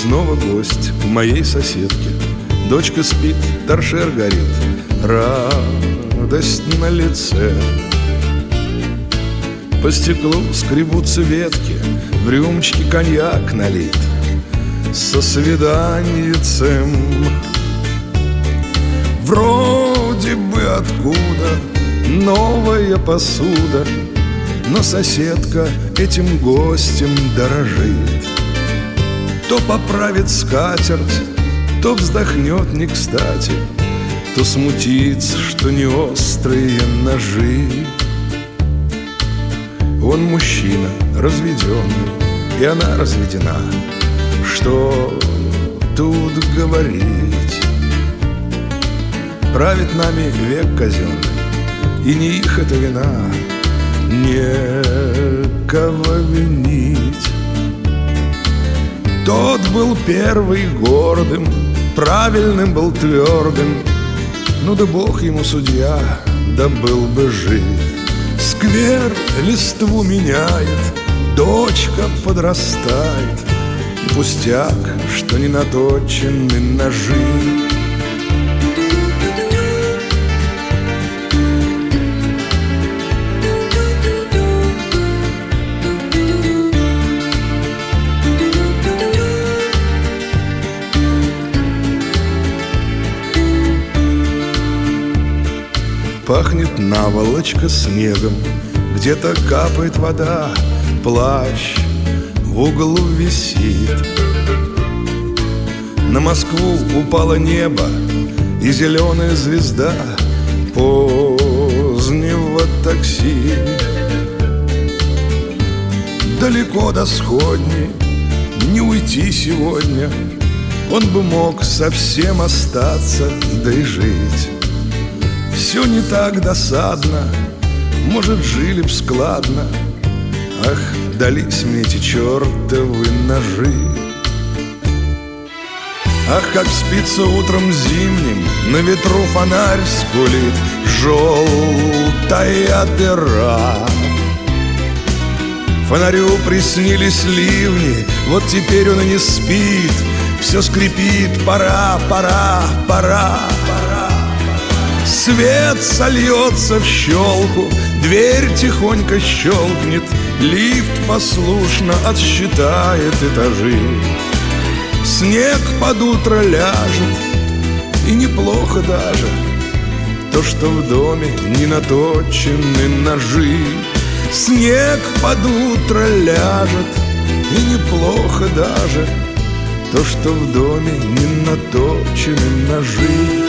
снова гость у моей соседки. Дочка спит, торшер горит, радость на лице. По стеклу скребутся ветки, в рюмочке коньяк налит со свиданьицем. Вроде бы откуда новая посуда, но соседка этим гостем дорожит. То поправит скатерть, то вздохнет не кстати, то смутится, что не острые ножи. Он мужчина разведенный, и она разведена. Что тут говорить? Правит нами век казенный, и не их это вина, некого винить. Тот был первый гордым, правильным был твердым, ну да Бог ему судья, да был бы жив. Сквер листву меняет, дочка подрастает, и пустяк, что не наточены ножи. Пахнет наволочка снегом, где-то капает вода, плащ в углу висит. На Москву упало небо и зеленая звезда позднего такси. Далеко до сходни не уйти сегодня, он бы мог совсем остаться, да и жить. Все не так досадно, может, жили б складно. Ах, дались мне эти чертовы ножи. Ах, как спится утром зимним, на ветру фонарь скулит, желтая дыра. Фонарю приснились ливни, вот теперь он и не спит, все скрипит, пора, пора, пора, пора. Свет сольется в щелку, дверь тихонько щелкнет, лифт послушно отсчитает этажи. Снег под утро ляжет, и неплохо даже то, что в доме не наточены ножи. Снег под утро ляжет, и неплохо даже то, что в доме не наточены ножи.